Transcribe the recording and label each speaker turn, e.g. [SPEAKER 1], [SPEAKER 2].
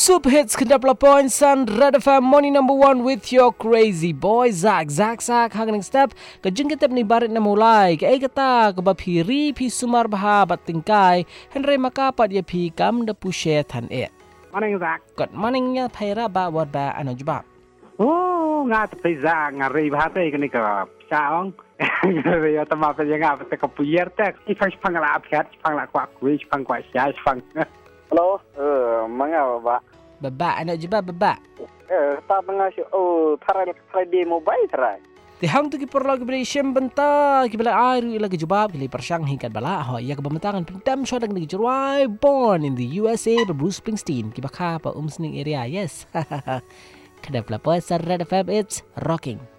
[SPEAKER 1] Super hits kendap lapon Sun Red FM morning number 1 with your crazy boy Zak hanging step kejeng ketep ni barit na mulai ke kata ke bapiri pi sumar baha bat tingkai Henry maka pat ye pi kam de pushe than e.
[SPEAKER 2] Morning Zak.
[SPEAKER 1] Good morning nya thaira ba wat ba ano jba.
[SPEAKER 2] Oh nga te Zak ngari ba te ni ka saong. Ya tama pa yang apa te ka puyer te. Ifang pangala apkat pangla kwa kuwi pang kwa sia pang.
[SPEAKER 3] Hello, manga ba?
[SPEAKER 1] Baba ano jba baba.
[SPEAKER 3] Ta manga si Friday mobile try.
[SPEAKER 1] Ti hang tu ki perlo ki beli shem benta ki bela airu ila ki jubab ki persang hingkat bala ho ya ke bementangan pendam shodang ni jurwai born in the USA by Bruce Springsteen ki bakha pa sning area yes. Kada pla pa Red FM it's rocking.